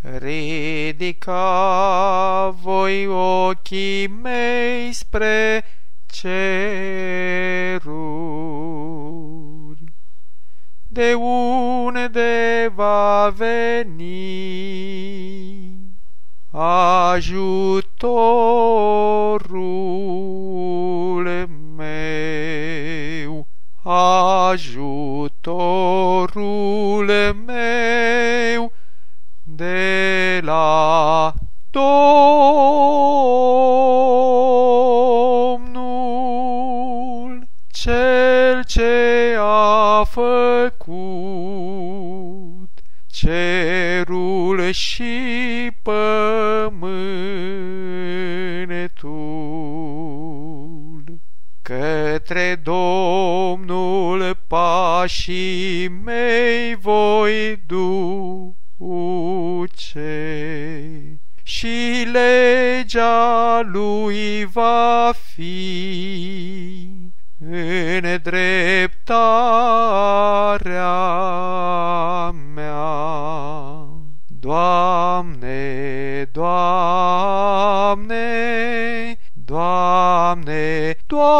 Ridica voi ochii mei spre ceruri, de unde va veni ajutorul meu, ajutorul meu de la Domnul, Cel ce a făcut cerul și pământul. Către Domnul pașii mei voi duce și legea lui va fi în dreptarea mea. Doamne, Doamne, Doamne,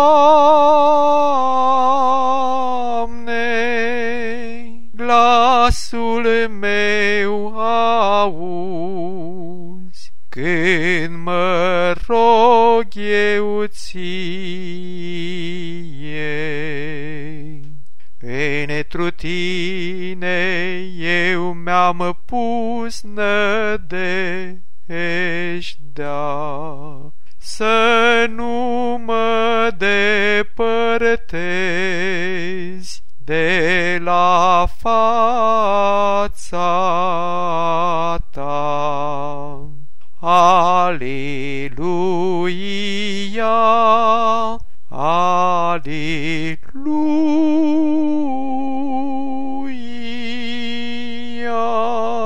Doamne, glasul meu auzi când mă rog eu ție. Întru tine eu mi-am pus nădejdea, să nu mă depărtezi de la fața ta. Aleluia, aleluia,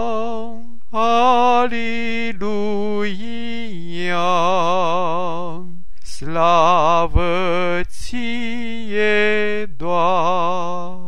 aleluia, slavă ție, Doamne.